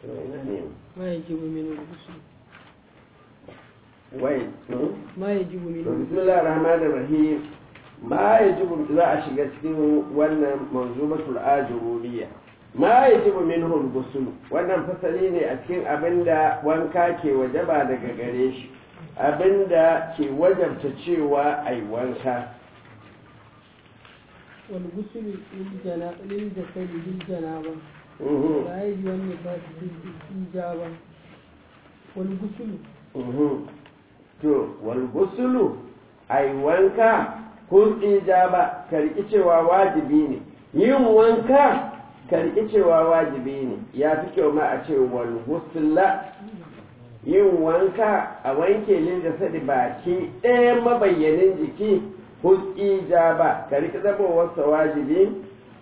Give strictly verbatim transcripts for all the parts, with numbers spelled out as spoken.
ما يجب منه الغسل wai ما يجب to منه bismillahir rahmanir rahim ma yajibu za a shiga cikin wannan manzumatul ajururiya ma yajibu minhu al-ghusl wannan fasali ne a cikin abinda wanka ke wajaba daga gare shi abinda ke wajabta cewa ai wanka والغسل للجنا للجسد للجنابة uhu لا يجب النفاس بالإجابة والغسل uhu to wal ghusl ai wanka kun ijaba karki cewa wajibi ne yin wanka karki cewa wajibi ne ya fi kyau ma a ce wal ghusla yin wanka a wanke lin da sadi baki ɗaya mabayyanin jiki kun ijaba karki zama wasa wajibi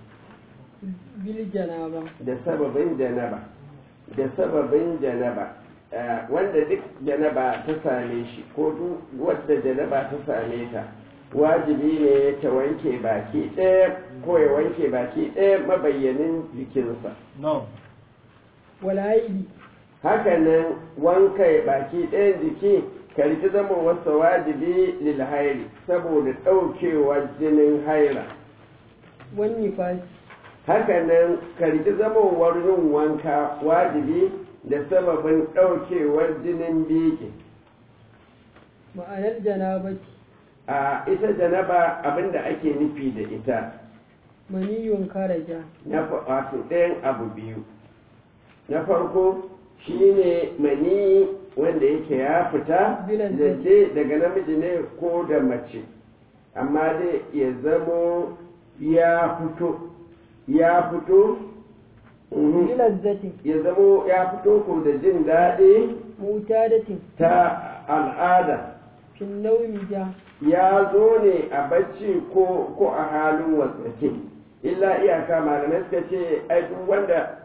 بالجنابة da sababin janaba da sababin janaba Eh, wanda duk janaba ta same shi ko duk wadda janaba ta same ta wajibi ne ta wanke baki ɗaya ko ya wanke baki ɗaya mabayyanin jikinsa No. والعيد hakanan wanka baki ɗayan jiki karki zama wasa wajibi lil hairi saboda ɗaukewar jinin haira والنفاس hakanan karki zama yin wanka wajibi da sababin ɗaukewar jinin biki معنى الجنابة a ita janaba abinda ake nufi da ita مني خرج na fa- wato ɗayan abu biyu na farko shine mani wanda yake ya fita Bilan da je daga namiji ne ko da mace amma dai ya zamo ya fito ya fito mhm, بلذة ya zamo ya fito ko da jin daɗi معتادة ta al'ada في النوم جاء ya zo ne a bacci ko ko a halin wasake illa iyaka malamai suka ce ai duk wanda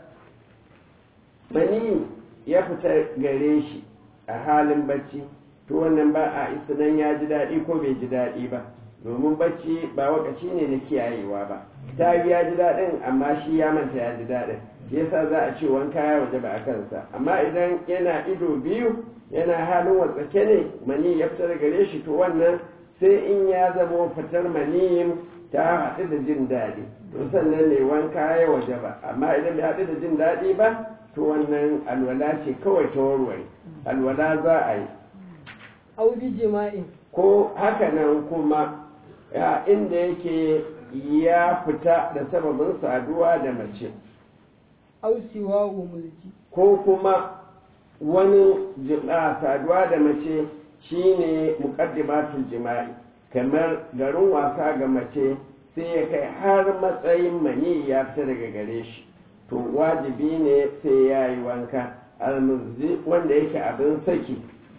mani ya fita gare shi a halin bacci to wannan ba a isinan ya ji daɗi ko bai ji daɗi ba domin bacci ba wakaci ne na kiyayewa ba ta yi ya ji daɗin amma shi ya manta ya ji daɗin yasa za a ce wanka ya waje ba a kansa amma idan yana ido biyu yana halin wasake ne mani ya fitar gare shi to wannan sai in ya zama fitar maniyin ta haɗu da jin daɗi to sannan ne wanka ya waje ba amma idan bai haɗu da jin daɗi ba to wannan alwala ce kawai ta warware alwala za a yi أو بجماع ko haka nan kuma ya inda yake ya fita da sababin saduwa da mace أو سواه ملجي ko kuma wani jima'a saduwa da mace shine muqaddimatul jima'i kamar garin wasa ga mace sai ya kai har matsayin mani ya fita daga gare shi to wajibi ne sai ya yi wanka almuzzi wanda yake abin saki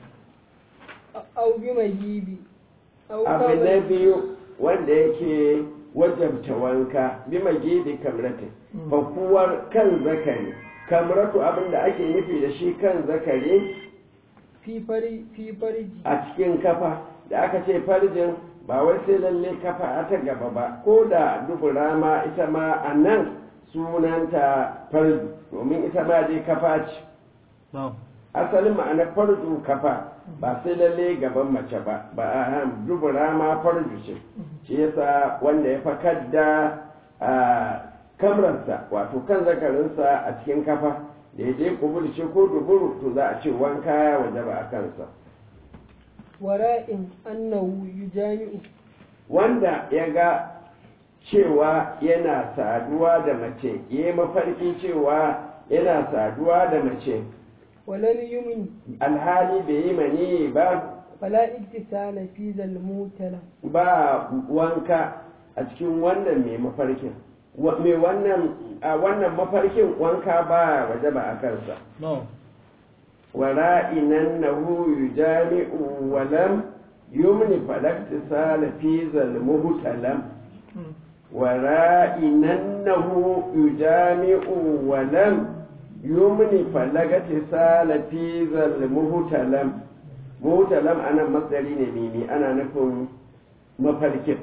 أو بمجيب أو abu na قبل biyu wanda yake wajabta wanka bi magidi kamratin fakuwar kan zakari kamratu abinda ake nufi da shi kan zakari في فرج في فرج a cikin kafa da aka ce farjin ba wai sai lalle kafa ta gaba ba ko da dubura ma ita ma a nan sunanta farji domin ita ma dai kafa ce No. asalin ma'anar farju kafa ba sai lalle gaban mace ba ba a ham dubura ma farju ce shi yasa wanda ya fakar da a kamransa wato kan zakarinsa a cikin kafa da ya je kubur ce ko duburu to za a ce wanka ya wajaba a kansa وراء أنه يجامع wanda ya ga cewa yana saduwa da mace ya yi mafarki cewa yana saduwa da mace ولم يمن alhali bai yi mani ba فلا اتصال في ذا الموتلة ba wanka a cikin wannan mai mafarkin Wa- mai wannan a wannan mafarkin wanka ba waje ba a kansa No. wara'inan nahu yujami'u wa lam yumni falaktisala fi zal muhtalam wara'inan nahu yujami'u wa lam yumni falaktisala fi zal muhtalam muhtalam anan masdari ne mimi ana nufin mafarkin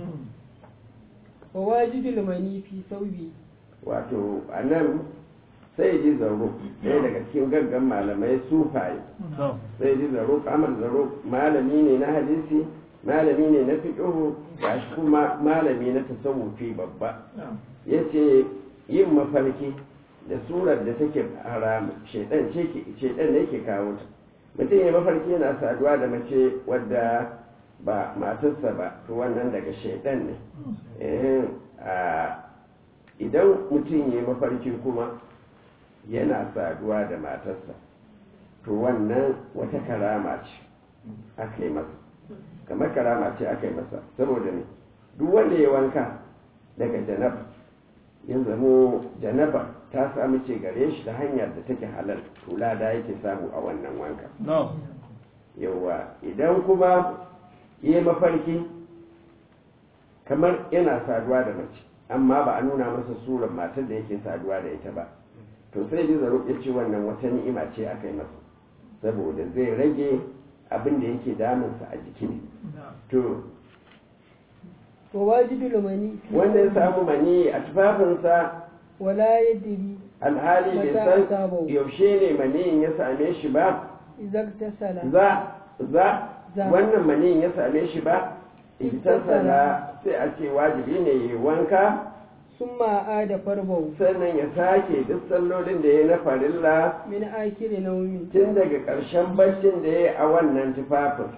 وواجد المني في ثوبه wato a nan sai ji zaro ɗaya daga cikin gaggan malamai sufaye sai ji zaro kamar zaro malami ne na hadisi malami ne na fiqhu gashi kuma malami na tasawufi babba yace yin mafarki da surar da take haram shedan ce ke shedan ne yake kawo ta mutum ya mafarki yana saduwa da mace wadda ba matarsa ba to wannan daga shedan ne eh a idan mutum ya mafarki kuma yana saduwa da matarsa to wannan wata karama ce aka yi masa kamar karama ce aka yi masa saboda ne duk wanda ya wanka daga janaba ya zamo janaba ta samu ce gare shi ta hanyar da take halal to lada yake samu a wannan wanka yawa idan kuma ya mafarki kamar yana saduwa da mace amma ba a nuna masa surar matar da yake saduwa da ita ba to sai ji zaro ya ce wannan wata ni'ima ce aka yi masa saboda zai rage abin da yake damunsa a jiki to wa wajidul mani wanda ya samu mani a tufafinsa wala yadri alhali bai san yaushe ne maniyin ya same shi ba idan tasala za za wannan maniyin ya same shi ba itasala sai a ce wajibi ne yi wanka sun ma'a da farbau sannan ya sake duk sallolin da ya na farilla min akiri nauyin tun daga ƙarshen baccin da ya yi a wannan tufafin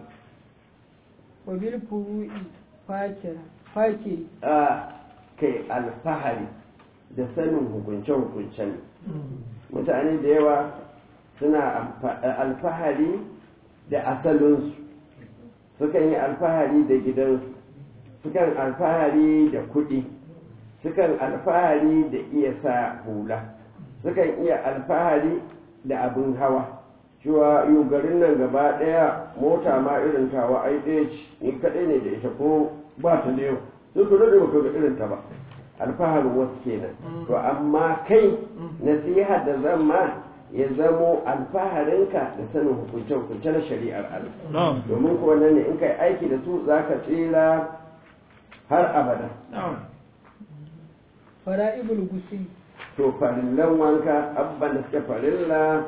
wa bil furu'i fakira fakiri a kai alfahari da sanin hukunce-hukuncen mutane da yawa suna alfahari da asalinsu sukan yi alfahari da gidansu sukan alfahari da kuɗi sukan alfahari da iya sa hula sukan iya alfahari da abin hawa cewa yau garin nan gaba ɗaya mota ma irin tawa ai ɗaya ce ni kaɗai ne da ita ko ba ta da yau sun su da baka ga irin ta ba alfaharin wasu kenan to amma kai nasiha da zan ma ya zamo alfaharinka da sanin hukunce-hukunce na shari'ar Allah domin ko wannan ne in kai aiki da su zaka tsira har abada fara'ibul gusi to farillan wanka abban da suka farilla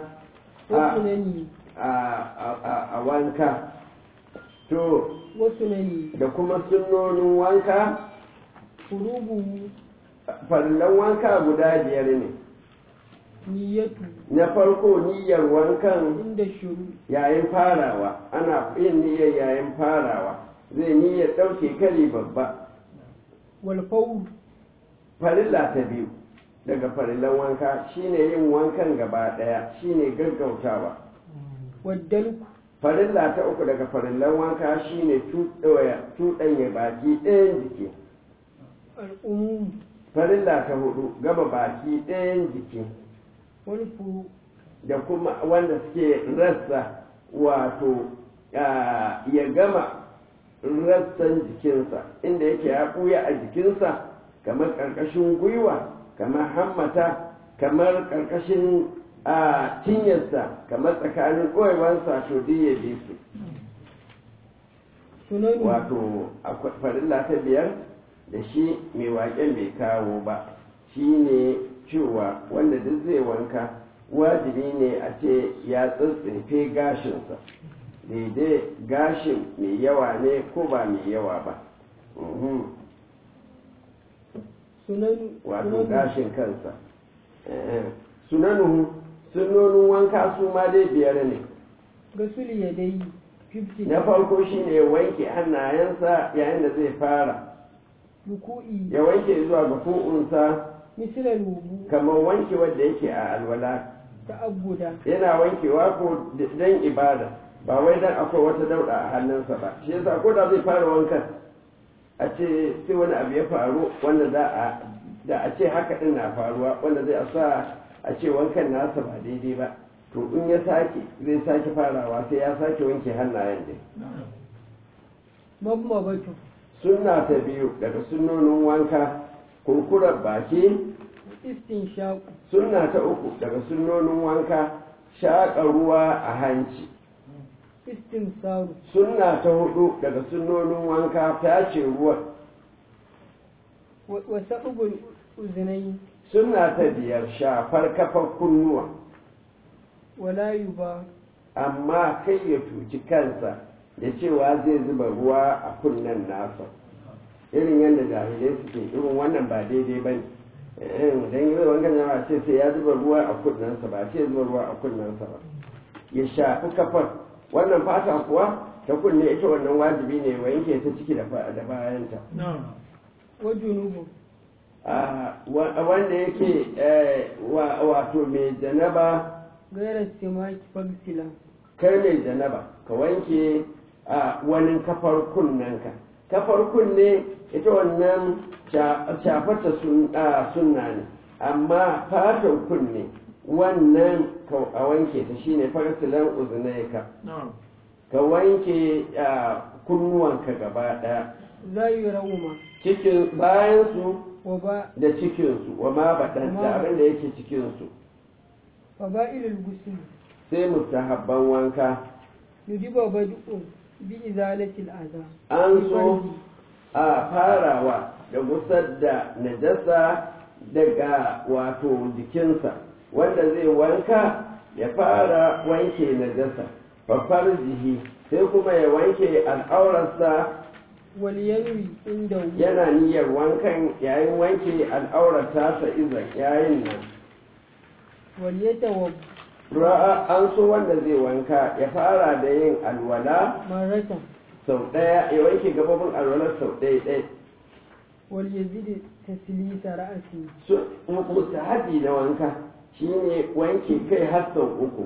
a wanka to wasu nani da kuma sunnonin wanka furubu farillan wanka guda biyar ne niyyatu na farko niyyar wankan inda shuru yayin farawa ana yin niyyar yayin farawa zai niyyar ɗauke kari babba wal fawr farilla ta biyu daga farillan wanka shine yin wankan gaba ɗaya shine gaggautawa waddalku farilla ta uku daga farillan wanka shine tuɗanya baki ɗayan jiki al'umum farilla ta hudu gaba baki ɗayan jiki wani furu da kuma wanda suke rassa wato ya gama rassan jikinsa inda yake ya ɓuya a jikinsa kamar ƙarƙashin gwiwa kamar hammata kamar ƙarƙashin cinyarsa kamar tsakanin ɓoyewarsa to duk ya bi su sunanu wato farilla ta biyar da shi mai waƙen bai kawo ba shi ne cewa wanda duk zai wanka wajibi ne a ce ya tsintsinfe gashinsa daidai gashin mai yawa ne ko ba mai yawa ba wato gashin kansa sunanu sunonin wanka su ma dai biyar ne gasuli ya dai na farko shine ya wanke hannayensa yayin da zai fara ruku'i ya wanke zuwa ga ku'unsa misalan wubu kamar wanke wanda yake a alwala ta abuda yana wankewa ko dan ibada ba wai dan akwai wata dauda a hannunsa ba shi yasa ko da zai fara wankan a ce sai wani abu ya faru wanda za a da a ce haka din na faruwa wanda zai sa a ce wankan nasa ba daidai ba to in ya sake zai sake farawa sai ya sake wanke hannayen dai mamma batu sunna ta biyu daga sunnonin wanka kurkurar baki istinshaqu sunna ta uku daga sunnonin wanka shaƙa ruwa a hanci istinsaru sunna ta hudu daga sunnonin wanka tace ruwa wa sa'ubul uznai suna ta biyar shafar kafar kunnuwa wala yuba amma kai ya tuci kansa da cewa zai zuba ruwa a kunnen nasa irin yadda jahilai suke irin wannan ba daidai ba ne don yi wankan jama'a ce sai ya zuba ruwa a kunnensa ba ce zuba ruwa a kunnensa ba ya shafi kafar wannan fata kuwa ta kunne ita wannan wajibi ne wanke ta ciki da bayanta wa junubu wanda yake wato mai janaba gairar simaki fagsila kai mai janaba ka wanke a wani kafar kunnenka kafar kunne ita wannan shafata sunna ne amma fatan kunne wannan a wanke ta shine farsilan uzunaika ka wanke kunnuwanka gaba daya za yi rauma cikin bayansu wa ba da cikinsu wa ma baɗan da abin da yake cikinsu fa ba ilil gusul sai mustahabban wanka yudiba badu'u bi izalatil adha an so a farawa da gusar da najasa daga wato jikinsa wanda zai wanka ya fara wanke najasa fafar jihi sai kuma ya wanke al'aurarsa wal yanwi inda yana niyyar wankan yayin wanke al'aurarsa sa izan yayin nan wal yatawab ra'a an so wanda zai wanka ya fara da yin alwala marata sau ɗaya ya wanke gababin alwalar sau ɗaya ɗaya wal yazid taslisa ra'si su mustahabi na wanka shine wanke kai har sau uku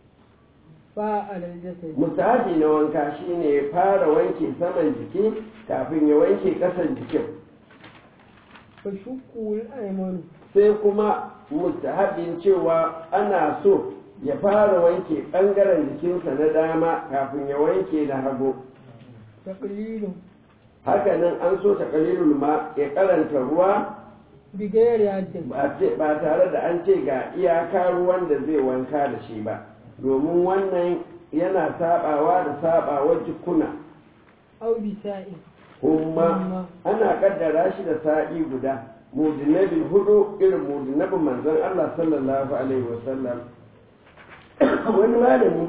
fa alal jasad mustahabi na wanka shine ya fara wanke saman jiki kafin ya wanke ƙasan jikin fa shukul aymanu sai kuma mustahabin cewa ana so ya fara wanke ɓangaren jikinsa na dama kafin ya wanke na hagu taqlilu hakanan an so taqlilul ma ya karanta ruwa bigayar haddin ba tare da an ce ga iyaka ruwan da zai wanka da shi ba domin wannan yana sabawa da sabawar jikuna au bisa'i kuma ana kaddara shi da sa'i guda mudinabin hudu irin mudinabin manzon Allah sallallahu alaihi wasallam wani malami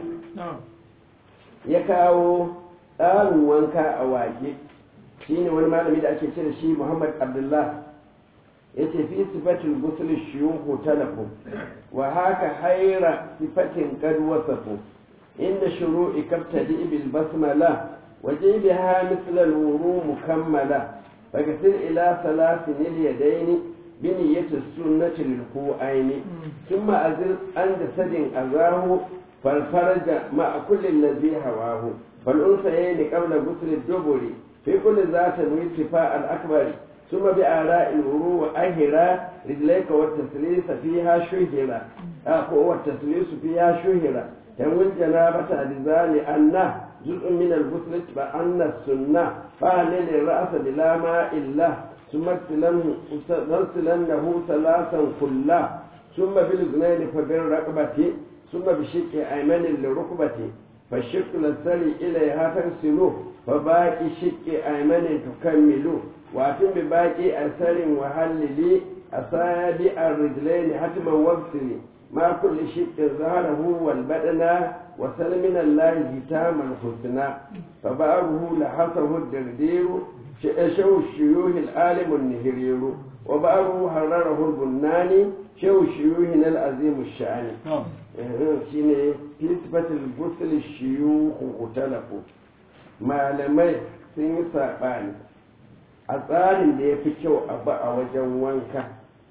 ya kawo tsarin wanka a wake shine wani malami da ake ce da shi Muhammad Abdullah yace fi sifatul ghusl shuyukhu talafu wa haka hayra sifatin qad wasafu inna shuru'i kabtadi bil basmala وجيبها مثل الورو مكملة فكسر إلى ثلاث اليدين بنية السنة للكوعين ثم أزل عن جسد أذاه فالفرج مع كل الذي هواه فالأنثيين قبل غسل الدبر في كل ذات وارتفاع الأكبر ثم بآلاء الورو وأهرا رجليك والتسليس فيها شهرا أخو والتسليس فيها شهرا تنوي الجنابة لذا لأنه جزء من الغسل بأن السنة فهلل الرأس بلا ماء الله ثم اغسلنه ثلاثا كلا ثم بالأذنين فبالرقبة ثم بشق أيمن للركبة فالشق الثاني إليها تغسلوه فباقي شق أيمن تكملوه وأتم بباقي أثر وهللي أصابع الرجلين حتما واغسلي مع كل شق ظهره والبدن وسل من الله جتام الحسنى فبعره لحسه الدردير شو الشيوه العالم النهرير وبعره حرره البناني شو الشيوه العظيم الشأن shine fi sifatil ghusl shuyukh mutalafu malamai sun yi sabani a tsarin da ya fi kyau a ba a wajen wanka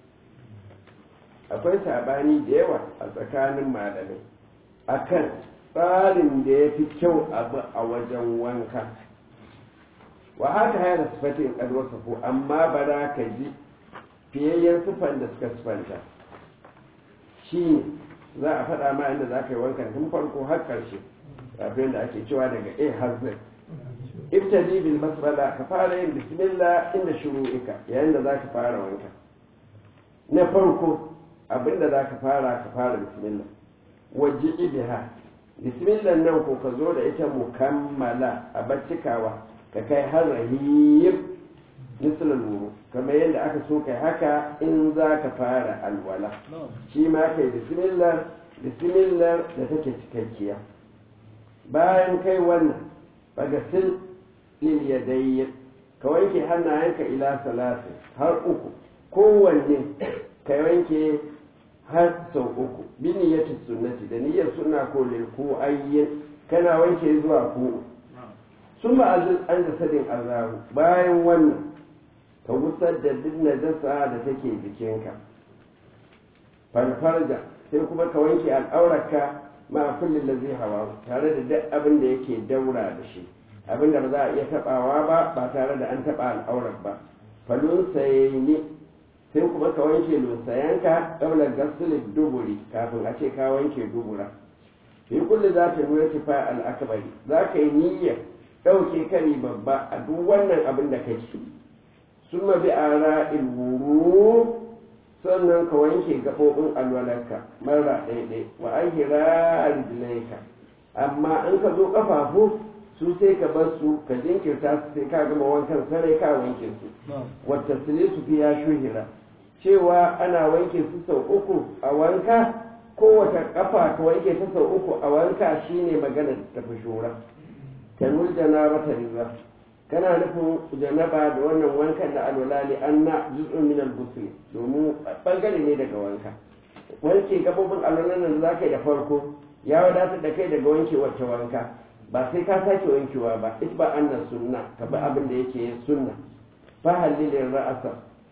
akwai sabani da yawa a tsakanin malamai akan tsarin da ya fi kyau a ba a wajen wanka wa haka haya sifatin ƙadwasafu amma ba za ka ji fiyayyen sifan da suka sifanta shi za a faɗa ma inda za ka yi wankan tun farko har ƙarshe kafin da ake cewa daga a har z ibtadi bil basmala ka fara yin bismillah inda shuru'ika yayin da za ka fara wanka na farko abinda za ka fara ka fara bismillah waje ibiha bismillah nan ko ka zo da ita mukammala a baccikawa ka kai har rahim misalin wuru kamar yadda aka so kai haka in za ka fara alwala shi ma kai bismillah bismillah da take cikakkiya bayan kai wannan bagasil lil yadayya ka wanke hannayenka ila salati har uku kowanne ka wanke har sau uku bi niyyati sunnati da niyyar sunna ko lil ku ayyin kana wanke zuwa ku summa azil an jasadin azahu bayan wannan ka gusar da duk najasa da take jikinka farfarja sai kuma ka wanke al'aurarka ma kullum da zai hawa tare da duk abin da yake daura da shi abin da ba za a iya tabawa ba ba tare da an taba al'aurar ba falun sayni sai kuma ka wanke lunsayanka kaular gasulin duburi kafin a ce ka wanke dubura fi kulli za ta nuna tifa al'akabari za ka yi niyyar ɗauke kari babba a duk wannan abin da kake sun mabi a ra'il wuru sannan ka wanke gaɓoɓin alwalarka mara ɗaiɗai wa an hira rijilaika amma in ka zo ƙafafu su sai ka bar su ka jinkirta su sai ka gama wankan sarai ka wanke su wata su fi ya shuhira cewa ana wanke su sau uku a wanka kowace ƙafa ka wanke ta sau uku a wanka shine magana ta fi shura tanul janaba ta riza kana nufin janaba da wannan wankan na alwala li anna juz'un min al-ghusl domin bangare ne daga wanka wanke gabobin alwalan nan da zaka yi da farko ya wadatar da kai daga wanke wacce wanka ba sai ka sake wankewa ba itba anna sunna ka bi abin da yake sunna fa halilin ra'asa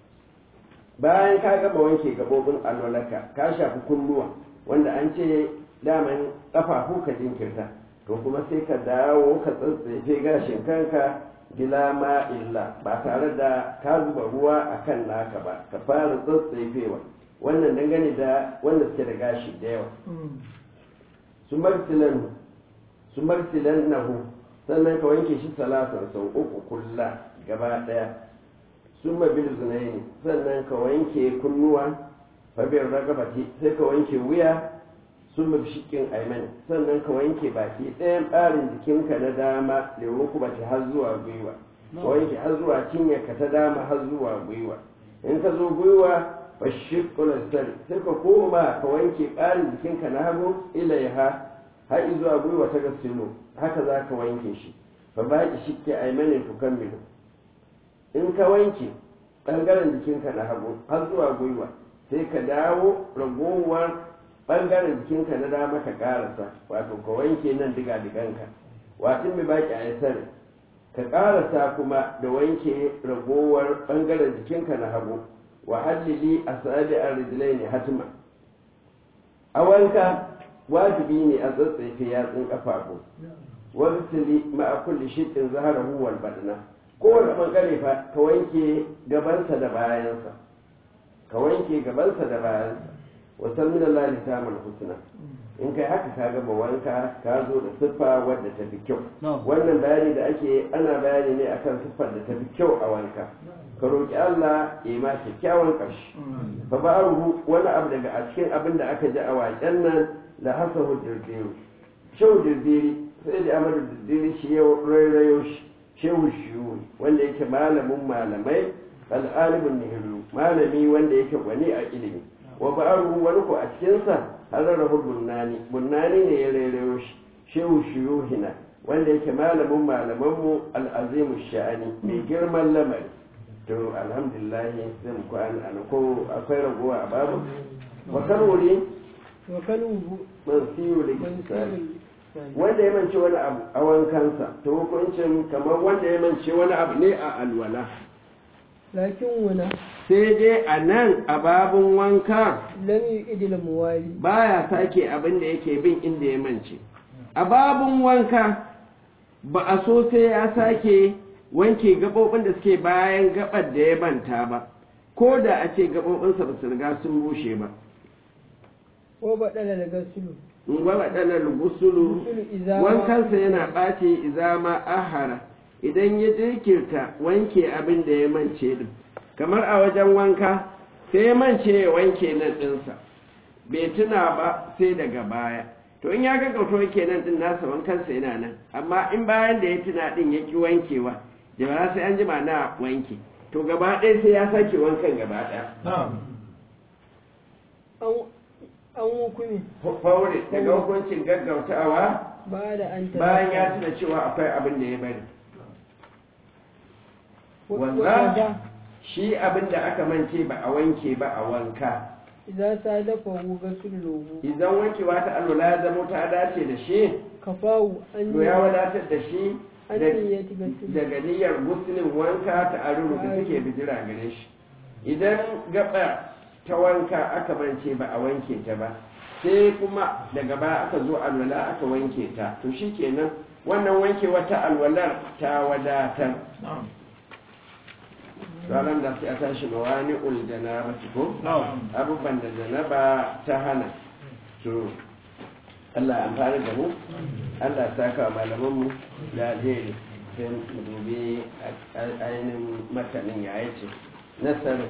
bayan ka gaba wanke gabobin alwalaka ka shafi kunnuwa wanda an ce daman kafafu ka jinkirta to kuma sai ka dawo ka tsatsefe gashin kanka bila ma illa ba tare da ka zuba ruwa a kan naka ba ka fara tsatsefewa wannan dangane da wanda suke da gashi da yawa su martilan nahu sannan ka wanke shi salasan sau uku kulla gaba daya sun mabil zunaini sannan ka wanke kunnuwa fabiyar ragabati sai ka wanke wuya sun mafi shikin aiman sannan ka wanke baki ɗayan ɓarin jikinka na dama da rukubati har zuwa gwiwa ka wanke har zuwa cinyarka ta dama har zuwa gwiwa in ka zo gwiwa fa shikkul sari sai ka koma ka wanke ɓarin jikinka na hagu ilaiha har zuwa gwiwa ta gasilo haka za ka wanke shi fa baki shikki aimanin tukammilu in ka wanke ɓangaren jikinka na hagu har zuwa gwiwa sai ka dawo ragowar ɓangaren jikinka na dama ka ƙarasa wato ka wanke nan diga-diganka watin mai baki a yasar ka ƙarasa kuma da wanke ragowar ɓangaren jikinka na hagu wa hallili a sa'adi a rijilai ne hatima a wanka wajibi ne a tsatsaife yatsun ƙafafu wani tili ma'a kulli shiɗin zahara huwal badana kowane ɓangare fa ka wanke gabansa da bayansa ka wanke gabansa da bayansa wasan min Allah li tamal husna in kai haka ka gama wanka ka zo da siffa wadda ta fi kyau wannan bayani da ake ana bayani ne akan siffar da ta fi kyau a wanka ka roki Allah ya ma kyakkyawan ƙarshe fa ba'ruhu wani abu daga a cikin abin da aka ji a waken nan la hasahu dirdiru shehu dirdiri sai da amadu dirdiri shi ya rairayo shi shehu shiyu wanda yake malamin malamai al'alimin nihiru malami wanda yake gwani a ilimi wa ba'aru wani ko a cikinsa hararrahu bunnani bunnani ne ya rairayo shi shehu shuyuhina wanda yake malamin malamanmu al'azimu sha'ani mai girman lamari to alhamdulillah sai mu kwana ana ko akwai ragowa a babu wa karuri wa kaluhu mansiyu da kisali wanda ya mance wani abu a wankansa to hukuncin kamar wanda ya mance wani abu ne a alwala lakin wuna sai dai a nan a babin wanka lam yu'idil muwali baya sake abin da yake bin inda ya mance a babin wanka ba a so sai ya sake wanke gabobin da suke bayan gabar da ya manta ba ko da a ce gabobinsa ba su riga sun bushe ba ko ba dala daga sulu in gwaba dalar gusulu wankansa yana ɓace izama ahara idan ya jirkirta wanke abin da ya mance din kamar a wajen wanka sai ya mance ya wanke nan ɗinsa bai tuna ba sai daga baya to in ya ga kauto yake nan ɗin nasa wankansa yana nan amma in bayan da ya tuna ɗin ya ki wankewa da ba sai an jima na wanke to gaba ɗaya sai ya sake wankan gaba ɗaya an hukumi faure daga hukuncin gaggautawa ba da an bayan ya tuna cewa akwai abin da ya bari wanda shi abin da aka mance ba a wanke ba a wanka idan sa dafa guga sulhu idan wankewa ta alwala ya zama ta dace da shi kafawu an to ya wadatar da shi an niyyati gasul daga niyyar musulun wanka ta aruru da suke bijira gare shi idan gaba ta wanka aka mance ba a wanke ta ba sai kuma daga baya aka zo alwala aka wanke ta to shikenan wannan wanke wata alwalar ta wadatar ranar da sai a tashi mawani uljanaba ko abubuwan da janaba ta hana to Allah amfani da mu Allah ta kawo malamanmu da alheri sai mu dubi ainihin matanin ya ce nasarar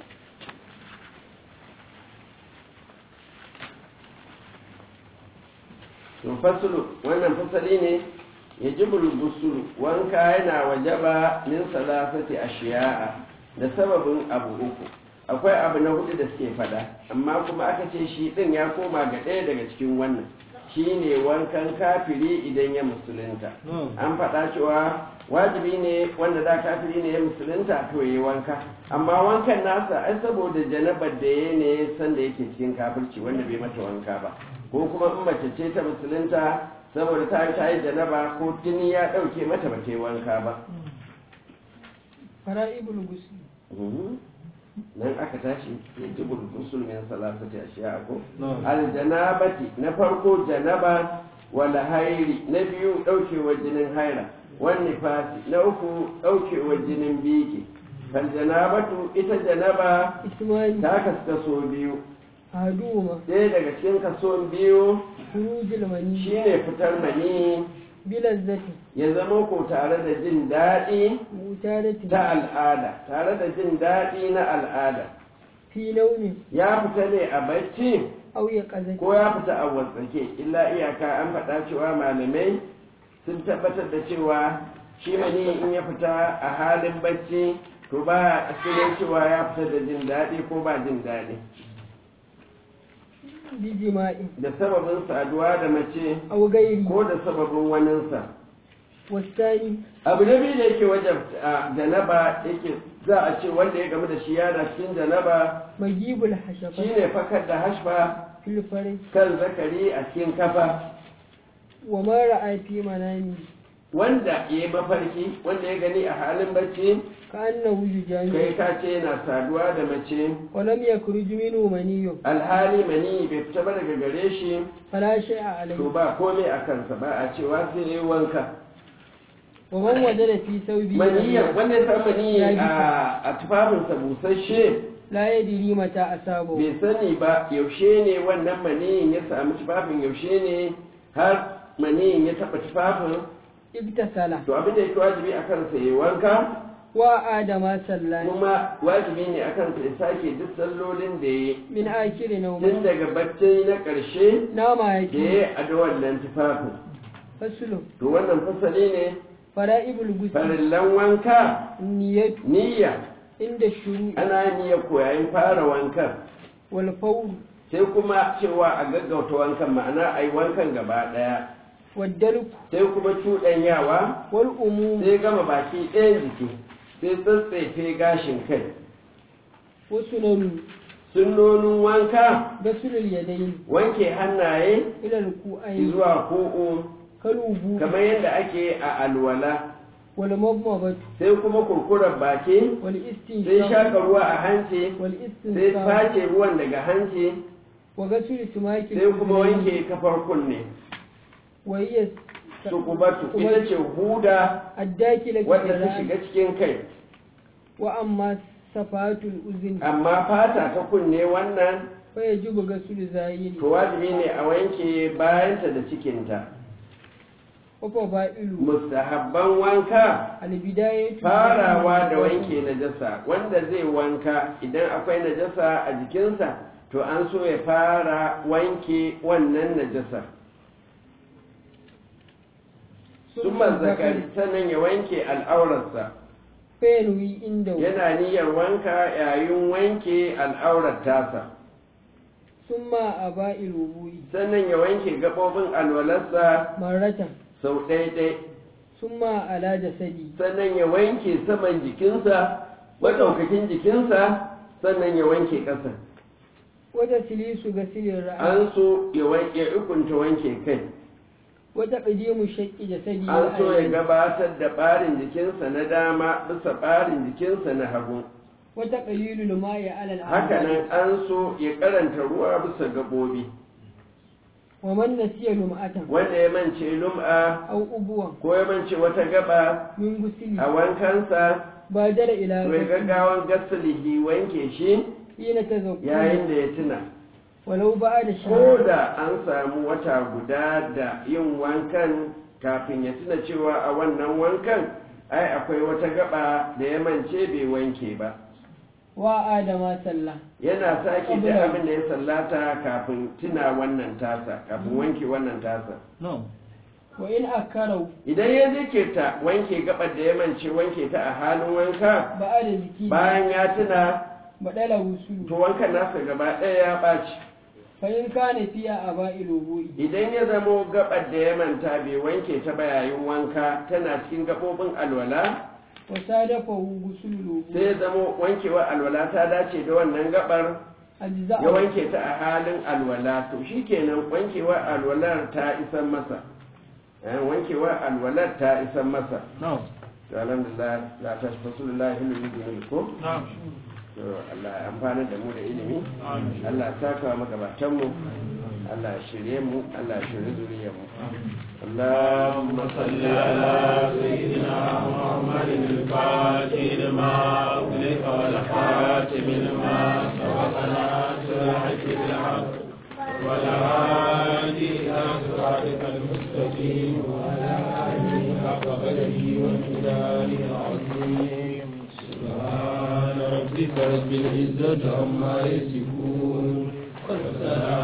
to fasulu wannan fasali ne ya ji bulbusulu wanka yana wajaba min salasati ashiya'a da sababin abu uku akwai abu na hudu da suke fada amma kuma aka ce shi din ya koma ga ɗaya daga cikin wannan shine wankan kafiri idan ya musulunta an faɗa cewa wajibi ne wanda da kafiri ne ya musulunta to yi wanka amma wankan nasa ai saboda janabar da ya ne sanda yake cikin kafirci wanda bai mata wanka ba ko kuma in mace ce ta musulunta saboda ta ta yi janaba ko tuni ya ɗauke mata ba ta yi wanka ba fara'ibul gusul nan aka tashi ya ji bulgusul min salasati ashiya ko aljanabati na farko janaba wala hairi na biyu daukewar jinin haira wan nifasi na uku daukewar jinin biki fal janabatu ita janaba ismani ta kaskaso biyu haduma sai daga cikin kaso biyu khurujul mani shine fitar mani bilazzati ya zama ko tare da jin daɗi mutarati ta al'ada tare da jin daɗi na al'ada fi launi ya fita ne a bacci aw ya qazati ko ya fita a wasake illa iyaka an faɗa cewa malamai sun tabbatar da cewa shi mani in ya fita a halin bacci to ba a cikin cewa ya fita da jin daɗi ko ba jin daɗi bijima'i da sababin saduwa da mace aw gairi ko da sababin waninsa wasani abu na biyu da yake wajen janaba yake za a ce wanda ya gamu da shi yana cikin janaba magibul hashafa shine fakar da hashfa fil fari kan zakari a cikin kafa wa ma ra'a fi manami wanda ya yi mafarki wanda ya gani a halin bacci ka annahu yujami kai ka ce yana saduwa da mace wa lam yakhruj minhu maniyyu alhali mani bai fita ba daga gare shi fala shay'a alayhi to ba komai a kansa ba a cewa sai ya yi wanka wa man wajada fi thawbi maniyyar wanda ya samu maniyyi a a tufafinsa busasshe la yadri mata asabu bai sani ba yaushe ne wannan maniyyin ya samu tufafin yaushe ne har maniyyin ya taɓa tufafin ibtasala to abin da yake wajibi a kansa ya yi wanka wa adama sallani kuma wajibi ne a kansa ya sake duk sallolin da ya yi min akiri nawm tun daga bacci na ƙarshe nama da yake ya yi a da wannan tufafin fasulu to wannan fasali ne fara'ibul ghusl farillan wanka niyyatu niyya inda shuru ana niyya ko yayin fara wankan wal fawr sai kuma cewa a gaggauta wankan ma'ana a yi wankan gaba ɗaya wad dalq sai kuma cuɗanyawa wal umum sai gama baki ɗayan jiki sai tsatsefe gashin kai wa sunanu sunnonin wanka gasulul yadayn wanke hannaye ila ruku'ayn zuwa ku'u kalubu kamar yadda ake a alwala wal mabmabat sai kuma kurkurar baki wal sai istinshaq shaka ruwa a hanci wal sai istinshaq face ruwan daga hanci wa gasul tumaki sai kuma wanke kafar kunne wa hiya sukubatu ita ce huda addakila wadda ta shiga cikin kai wa amma safatul uzun amma fata ta kunne wannan fa yajibu gasul zayin to wajibi ne a wanke bayanta da cikinta wa fadailu mustahabban wanka albidayatu farawa da wanke najasa wanda zai wanka idan akwai najasa a jikinsa to an so ya fara wanke wannan najasa summa zakari sannan ya wanke al'aurarsa fayanwi inda yana niyyar wanka yayin wanke al'aurar tasa summa aba'il wudu'i sannan ya wanke gaɓoɓin alwalarsa marratan sau ɗaiɗai summa ala jasadi sannan ya wanke saman jikinsa maɗaukakin jikinsa sannan ya wanke ƙasa wata silisu ga silin ra'a an so ya wan- ya ukunta wanke kai wata ƙadimu shaƙi jasadi an so ya gabatar da ɓarin jikinsa na dama bisa ɓarin jikinsa na hagu wata ƙalilul ma'i alal hakanan an so ya karanta ruwa bisa gaɓoɓi wa man nasiya lum'atan wanda ya mance lum'a aw ubuwan ko ya mance wata gaba min gusili a wankansa badara ila to ya gaggawan gasalihi wanke shi hina tazakkur yayin da ya tuna walau ba'da ko shahr da an samu wata guda da yin wankan kafin ya tuna cewa a wannan wankan ai akwai wata gaba da ya mance bai wanke ba wa adama sallah yana sake da abin da ya sallata kafin tuna wannan tasa kafin wanke wannan tasa No. wa in akarau idan ya zikirta wanke gabar da ya mance wanke ta a halin wanka ba'da ziki bayan ya tuna badala wusulu to wankan nasa gaba ɗaya ya ɓaci fa in kana fiya aba'il wudu'i idan ya zamo gabar da ya manta bai wanke ta ba yayin wanka tana cikin gabobin alwala wa sadafahu gusulu sai ya zamo wankewar alwala ta dace da wannan gabar ajza'a ya wanke ta a halin alwala to shikenan wankewar alwalar ta isan masa eh wankewar alwalar ta isan masa No. to alhamdulillah la tashfasulillah hilul ko No. to Allah ya amfana da mu da ilimi Amin. Allah ya saka mu gabatan mu Allah ya shirye mu Allah ya shirye zuriyar mu Allahumma salli ala سيدنا محمد الفاتح لما أغلق والخاتم لما سبق ناصر الحق بالحق والهادي إلى صراطك المستقيم وعلى آله حق قدره وامتداره العظيم سبحان ربك رب العزة عما يصفون والسلام